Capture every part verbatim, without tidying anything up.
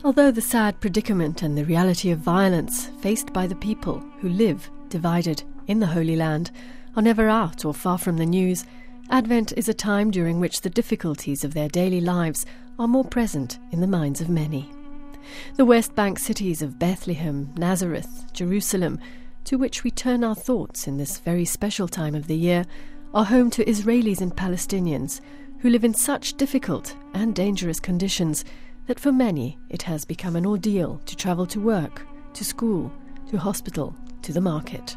Although the sad predicament and the reality of violence faced by the people who live divided in the Holy Land are never out or far from the news, Advent is a time during which the difficulties of their daily lives are more present in the minds of many. The West Bank cities of Bethlehem, Nazareth, Jerusalem, to which we turn our thoughts in this very special time of the year, are home to Israelis and Palestinians who live in such difficult and dangerous conditions that for many it has become an ordeal to travel to work, to school, to hospital, to the market.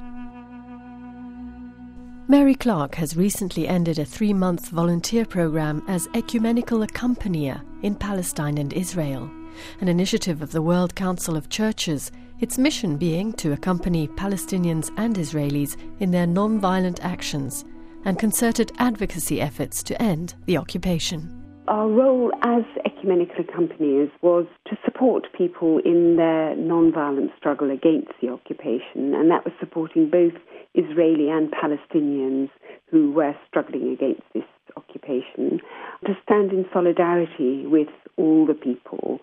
Mary Clark has recently ended a three-month volunteer program as ecumenical accompanier in Palestine and Israel, an initiative of the World Council of Churches, its mission being to accompany Palestinians and Israelis in their non-violent actions and concerted advocacy efforts to end the occupation. Our role as ecumenical accompaniers was to support people in their non-violent struggle against the occupation, and that was supporting both Israeli and Palestinians who were struggling against this occupation, to stand in solidarity with all the people.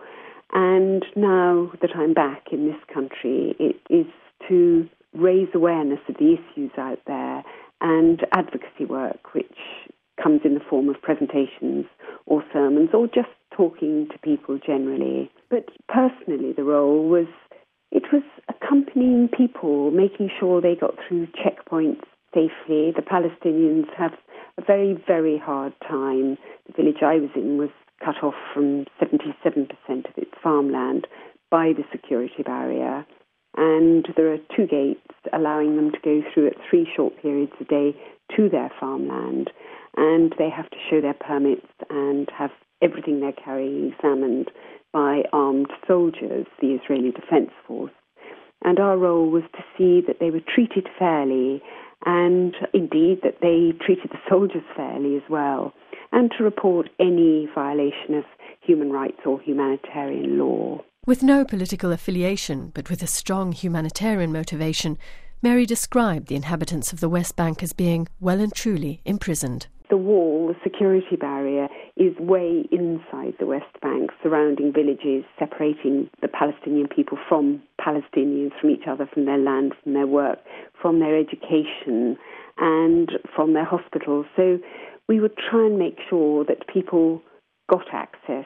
And now that I'm back in this country, it is to raise awareness of the issues out there and advocacy work, which comes in the form of presentations or sermons or just talking to people generally. But personally, the role was, it was accompanying people, making sure they got through checkpoints safely. The Palestinians have a very, very hard time. The village I was in was cut off from seventy-seven percent of its farmland by the security barrier. And there are two gates allowing them to go through at three short periods a day to their farmland. And they have to show their permits and have everything they're carrying examined by armed soldiers, the Israeli Defense Force. And our role was to see that they were treated fairly and indeed that they treated the soldiers fairly as well, and to report any violation of human rights or humanitarian law. With no political affiliation, but with a strong humanitarian motivation, Mary described the inhabitants of the West Bank as being well and truly imprisoned. The wall, the security barrier, is way inside the West Bank, surrounding villages, separating the Palestinian people from Palestinians, from each other, from their land, from their work, from their education, and from their hospitals. So we would try and make sure that people got access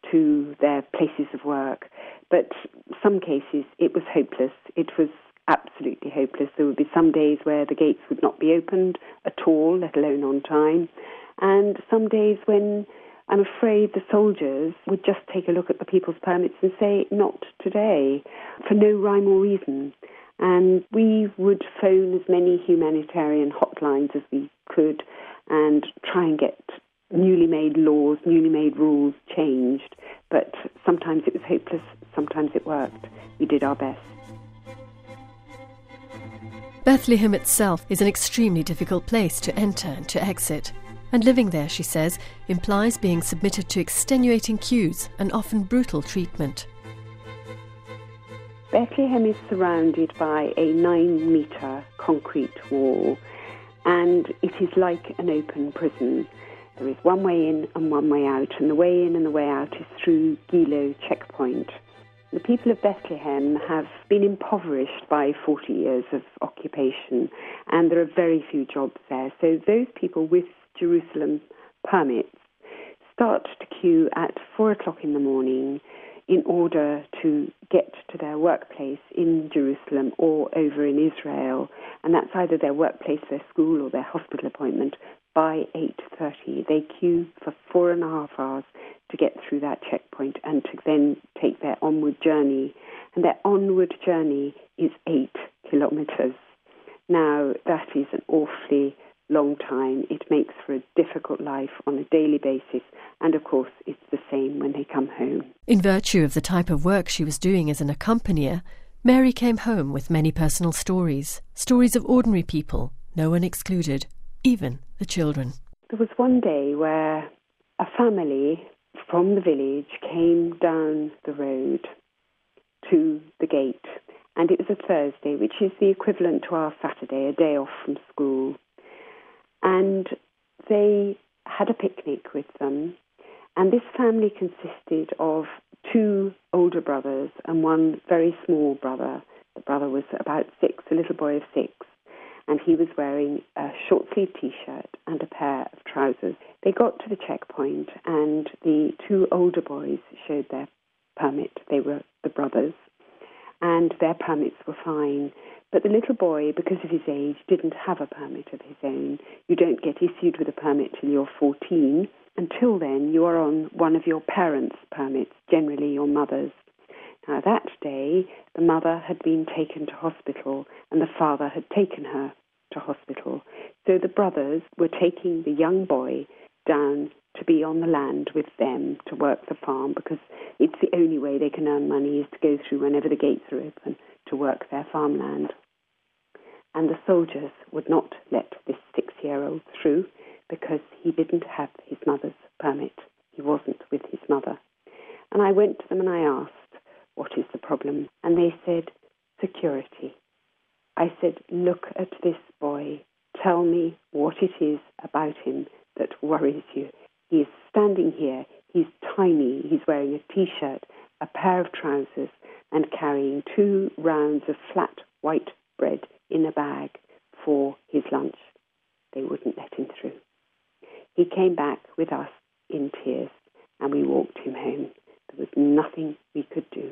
to their places of work. But some cases it was hopeless. It was absolutely hopeless. There would be some days where the gates would not be opened at all, let alone on time. And some days when I'm afraid the soldiers would just take a look at the people's permits and say, not today, for no rhyme or reason. And we would phone as many humanitarian hotlines as we could and try and get newly made laws, newly made rules changed. But sometimes it was hopeless, sometimes it worked. We did our best. Bethlehem itself is an extremely difficult place to enter and to exit, and living there, she says, implies being submitted to extenuating queues and often brutal treatment. Bethlehem is surrounded by a nine-metre concrete wall, and it is like an open prison. There is one way in and one way out, and the way in and the way out is through Gilo checkpoint. The people of Bethlehem have been impoverished by forty years of occupation, and there are very few jobs there. So those people with Jerusalem permits start to queue at four o'clock in the morning in order to get to their workplace in Jerusalem or over in Israel. And that's either their workplace, their school, or their hospital appointment by eight thirty. They queue for four and a half hours to get through that checkpoint and to then take their onward journey. And their onward journey is eight kilometres. Now, that is an awfully long time. It makes for a difficult life on a daily basis. And, of course, it's the same when they come home. In virtue of the type of work she was doing as an accompanier, Mary came home with many personal stories, stories of ordinary people, no one excluded, even the children. There was one day where a family from the village came down the road to the gate, and it was a Thursday, which is the equivalent to our Saturday, a day off from school. And they had a picnic with them, and this family consisted of two older brothers and one very small brother. The brother was about six, a little boy of six, and he was wearing a short-sleeved T-shirt and a pair of trousers. They got to the checkpoint, and the two older boys showed their permit. They were the brothers, and their permits were fine. But the little boy, because of his age, didn't have a permit of his own. You don't get issued with a permit till you're fourteen. Until then, you are on one of your parents' permits, generally your mother's. Now, that day, the mother had been taken to hospital and the father had taken her to hospital. So the brothers were taking the young boy down to be on the land with them to work the farm, because it's the only way they can earn money is to go through whenever the gates are open to work their farmland. And the soldiers would not let this six-year-old through because he didn't have his mother's permit. He wasn't with his mother. And I went to them and I asked, what is the problem? And they said, security. I said, look at this boy. Tell me what it is about him that worries you. He is standing here. He's tiny. He's wearing a T-shirt, a pair of trousers, and carrying two rounds of flat white bread in a bag for his lunch. They wouldn't let him through. He came back with us in tears, and we walked him home. There was nothing we could do.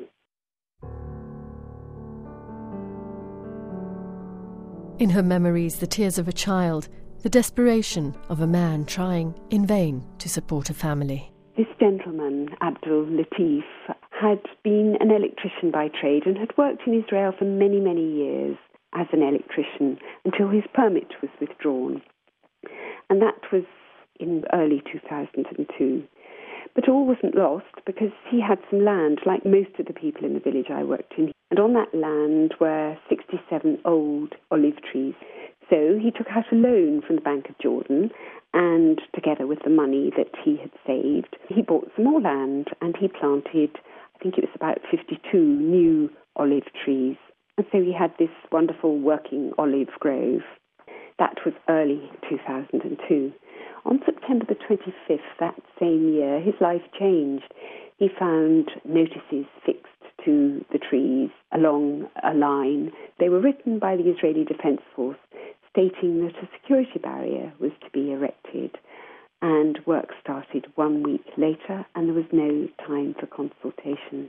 In her memories, the tears of a child, the desperation of a man trying in vain to support a family. This gentleman, Abdul Latif, had been an electrician by trade and had worked in Israel for many, many years as an electrician until his permit was withdrawn. And that was in early two thousand two. But all wasn't lost because he had some land, like most of the people in the village I worked in. And on that land were sixty-seven old olive trees. So he took out a loan from the Bank of Jordan, and together with the money that he had saved, he bought some more land and he planted, I think it was about fifty-two new olive trees. And so he had this wonderful working olive grove. That was early two thousand two. On September the twenty-fifth that same year, his life changed. He found notices fixed to the trees along a line. They were written by the Israeli Defense Force, stating that a security barrier was to be erected. And work started one week later, and there was no time for consultation.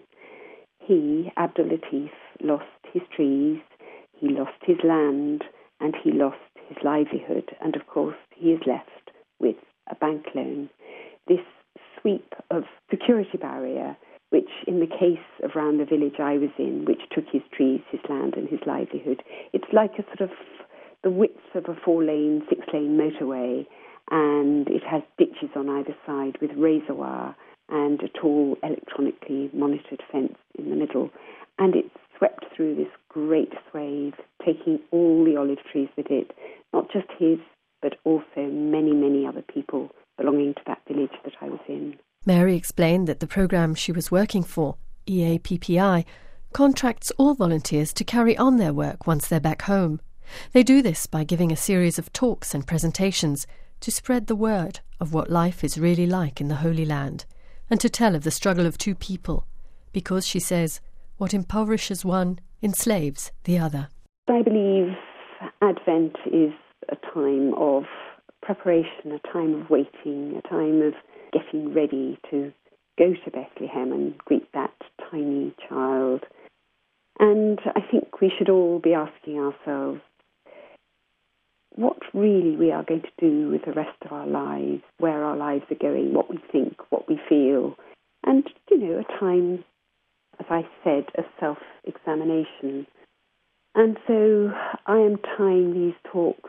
He, Abdul Latif, lost his trees, he lost his land, and he lost his livelihood. And of course, he is left with a bank loan. This sweep of security barrier, which in the case of round the village I was in, which took his trees, his land and his livelihood, it's like a sort of the width of a four-lane, six-lane motorway, and it has ditches on either side with razor wire and a tall electronically monitored fence in the middle. And it swept through this great swathe, taking all the olive trees with it, not just his, but also many, many other people belonging to that village that I was in. Mary explained that the programme she was working for, E A P P I, contracts all volunteers to carry on their work once they're back home. They do this by giving a series of talks and presentations to spread the word of what life is really like in the Holy Land, and to tell of the struggle of two people, because, she says, what impoverishes one enslaves the other. I believe Advent is a time of preparation, a time of waiting, a time of getting ready to go to Bethlehem and greet that tiny child. And I think we should all be asking ourselves what really we are going to do with the rest of our lives, where our lives are going, what we think, what we feel. And, you know, a time, as I said, of self-examination. And so I am tying these talks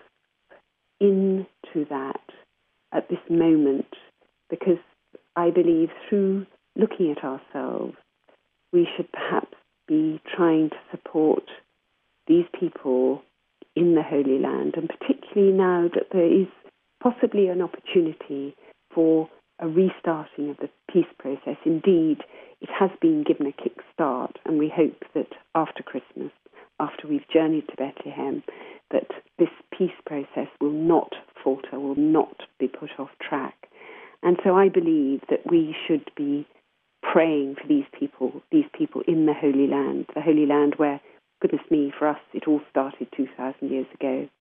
into that at this moment, because I believe through looking at ourselves, we should perhaps be trying to support these people in the Holy Land, and particularly now that there is possibly an opportunity for a restarting of the peace process. Indeed, it has been given a kick-start, and we hope that after Christmas, after we've journeyed to Bethlehem, that this peace process will not falter, will not be put off track. And so I believe that we should be praying for these people, these people in the Holy Land, the Holy Land where, goodness me, for us, it all started two thousand years ago.